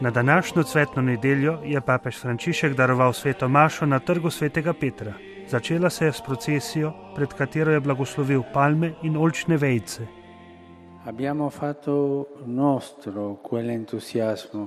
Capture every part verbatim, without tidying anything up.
Na današnjo cvetno nedeljo je papež Frančišek daroval sveto mašo na trgu svetega Petra. Začela se je s procesijo, pred katero je blagoslovil palme in oljčne vejice. Abbiamo fatto nostro quell'entusiasmo,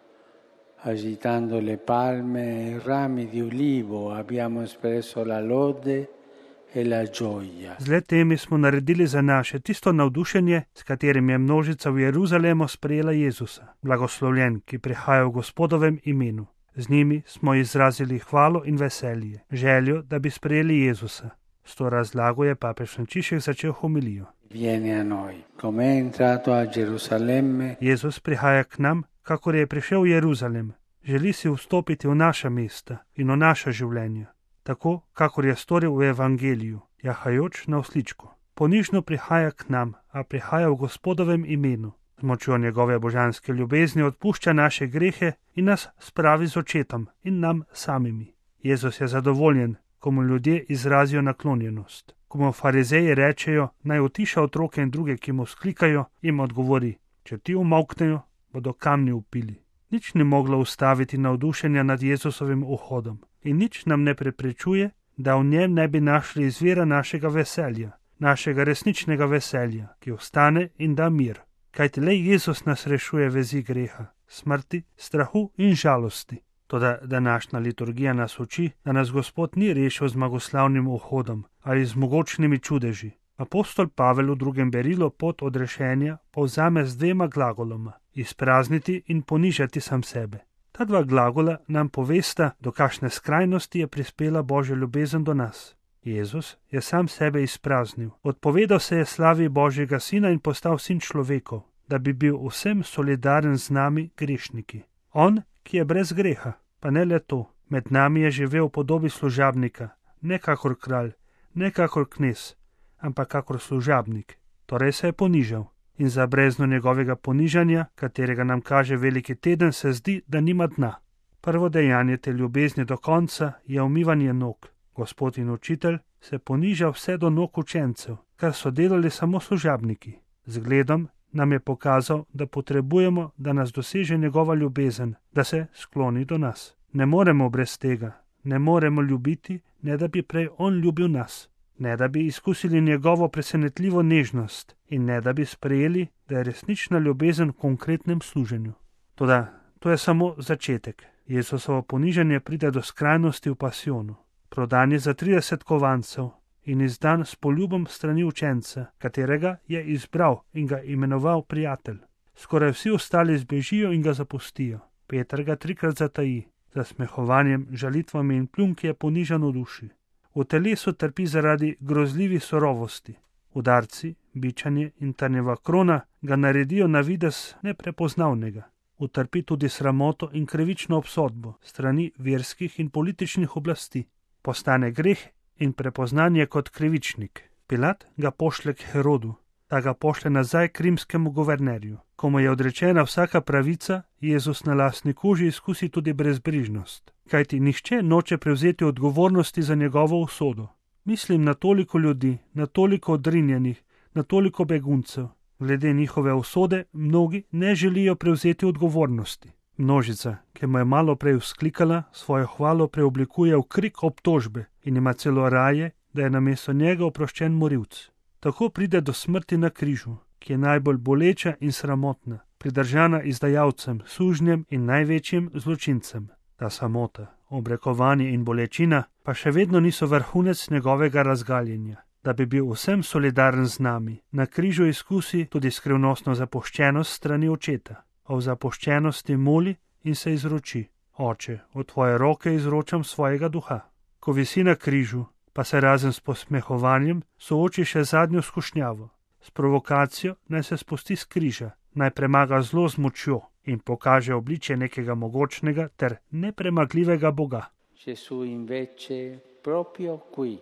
agitando le palme e rami di ulivo, abbiamo espresso la lode e la gioia. Z le-temi smo naredili za naše tisto navdušenje, s katerim je množica v Jeruzalemu sprejela Jezusa, blagoslovljen, ki prihaja v Gospodovem imenu. Z njimi smo izrazili hvalo in veselje, željo, da bi sprejeli Jezusa. S to razlago je papež Frančišek začel homilijo. Vieni a noi, come è entrato a Gerusalemme. Jezus prihaja k nam, kakor je prišel v Jeruzalem. Želi si vstopiti v naša mesta in v naša življenja, tako kakor je storil v evangeliju, jahajoč na osličku. Ponižno prihaja k nam, a prihaja v Gospodovem imenu. Z močjo njegove božanske ljubezni odpušča naše grehe in nas spravi z očetom in nam samimi. Jezus je zadovoljen, ko mu ljudje izrazijo naklonjenost. Ko mu farizeji rečejo, naj utiša otroke in druge, ki mu vzklikajo, jim odgovori, če ti umolknejo, bodo kamni upili. Nič ni moglo ustaviti navdušenja nad Jezusovim vhodom in nič nam ne preprečuje, da v njem ne bi našli izvira našega veselja, našega resničnega veselja, ki ostane in da mir. Kajti le Jezus nas rešuje vezi greha, smrti, strahu in žalosti. Toda današnja liturgija nas uči, da nas Gospod ni rešil z zmagoslavnim vhodom ali z mogočnimi čudeži. Apostol Pavel v drugem berilu pot odrešenja povzame z dvema glagoloma: izprazniti in ponižati sam sebe. Ta dva glagola nam povesta, do kakšne skrajnosti je prispela Božja ljubezen do nas. Jezus je sam sebe izpraznil, odpovedal se je slavi Božjega sina in postal sin človekov, da bi bil vsem solidaren z nami grešniki. On, ki je brez greha, pa ne le to, med nami je živel v podobi služabnika, ne kakor kralj, ne kakor knez, ampak kakor služabnik. Torej se je ponižal in za brezno njegovega ponižanja, katerega nam kaže veliki teden, se zdi, da nima dna. Prvo dejanje te ljubezni do konca je umivanje nog. Gospod in učitelj se poniža vse do nog učencev, kar so delali samo služabniki. Zgledom nam je pokazal, da potrebujemo, da nas doseže njegova ljubezen, da se skloni do nas. Ne moremo brez tega, ne moremo ljubiti, ne da bi prej on ljubil nas, ne da bi izkusili njegovo presenetljivo nežnost in ne da bi sprejeli, da je resnična ljubezen v konkretnem služenju. Toda to je samo začetek. Jezusovo ponižanje pride do skrajnosti v pasijonu. Prodan je za trideset kovancev in izdan s poljubom strani učenca, katerega je izbral in ga imenoval prijatelj. Skoraj vsi ostali zbežijo in ga zapustijo. Peter ga trikrat zataji, za smehovanjem, žalitvami in pljunki je ponižan v duši. V telesu trpi zaradi grozljivih surovosti. Udarci, bičanje in trnjeva krona ga naredijo na videz neprepoznavnega. Utrpi tudi sramoto in krivično obsodbo strani verskih in političnih oblasti. Postane greh in prepoznanje kot krivičnik. Pilat ga pošlje k Herodu, ta ga pošlje nazaj k rimskemu guvernerju. Ko mu je odrečena vsaka pravica, Jezus na lastni koži izkusi tudi brezbrižnost. Kajti nihče noče prevzeti odgovornosti za njegovo usodo. Mislim na toliko ljudi, na toliko odrinjenih, na toliko beguncev. Glede njihove usode mnogi ne želijo prevzeti odgovornosti. Množica, ki mu je malo prej vzklikala, svojo hvalo preoblikuje v krik obtožbe in ima celo raje, da je namesto njega oproščen morilc. Tako pride do smrti na križu, ki je najbolj boleča in sramotna, pridržana izdajalcem, sužnjem in največjim zločincem. Ta samota, obrekovanje in bolečina pa še vedno niso vrhunec njegovega razgaljenja. Da bi bil vsem solidaren z nami, na križu izkusi tudi skrivnostno zapuščenost strani očeta. O zapuščenosti moli in se izroči: Oče, v tvoje roke izročam svojega duha. Ko visi na križu, pa se razen s posmehovanjem sooči še zadnjo skušnjavo. S provokacijo naj se spusti s križa, naj premaga zlo z močjo in pokaže obličje nekega mogočnega ter nepremagljivega Boga. Gesù invece proprio qui,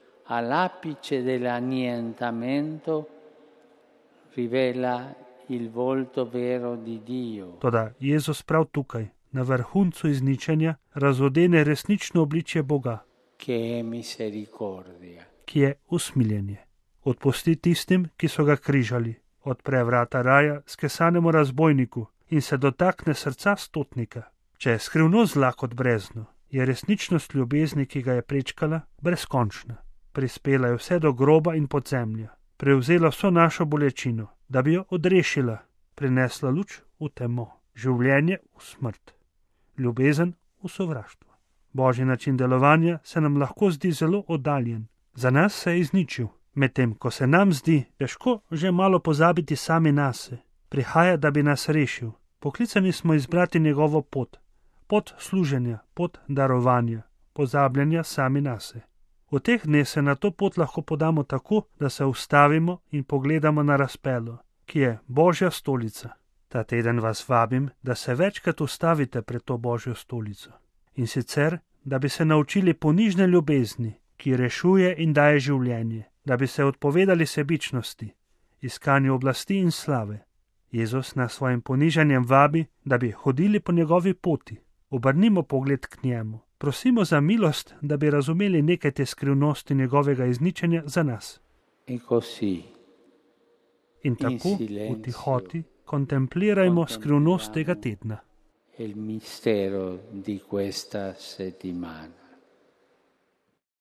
all'apice dell'annientamento, rivela il volto vero di Dio. Toda Jezus prav tukaj, na vrhuncu izničenja, razodene resnično obličje Boga, che è misericordia, ki je usmiljenje. Odpusti tistim, ki so ga križali, odpre vrata raja skesanemu razbojniku, in se dotakne srca stotnika. Če je skrivnost zla kot brezno, je resničnost ljubezni, ki ga je prečkala, brezkončna. Prispela je vse do groba in podzemlja, prevzela vso našo bolečino, da bi jo odrešila, prinesla luč v temo, življenje v smrt, ljubezen v sovraštvo. Božji način delovanja se nam lahko zdi zelo oddaljen. Za nas se je izničil, medtem ko se nam zdi težko že malo pozabiti sami nase. Prihaja, da bi nas rešil. Poklicani smo izbrati njegovo pot, pot služenja, pot darovanja, pozabljanja sami nase. V teh dneh se na to pot lahko podamo tako, da se ustavimo in pogledamo na razpelo, ki je Božja stolica. Ta teden vas vabim, da se večkrat ustavite pred to Božjo stolico. In sicer, da bi se naučili ponižne ljubezni, ki rešuje in daje življenje, da bi se odpovedali sebičnosti, iskanju oblasti in slave. Jezus nas svojim ponižanjem vabi, da bi hodili po njegovi poti. Obrnimo pogled k njemu. Prosimo za milost, da bi razumeli nekaj te skrivnosti njegovega izničenja za nas. E così, In tako v tihoti kontemplirajmo skrivnost tega tedna. il mistero di questa settimana.